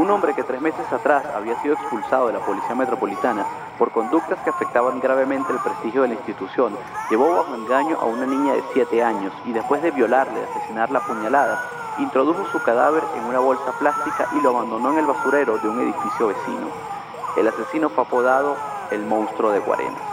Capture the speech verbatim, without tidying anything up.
Un hombre que tres meses atrás había sido expulsado de la Policía Metropolitana por conductas que afectaban gravemente el prestigio de la institución, llevó bajo engaño a una niña de siete años y después de violarla y asesinarla a puñaladas, introdujo su cadáver en una bolsa plástica y lo abandonó en el basurero de un edificio vecino. El asesino fue apodado el Monstruo de Guarenas.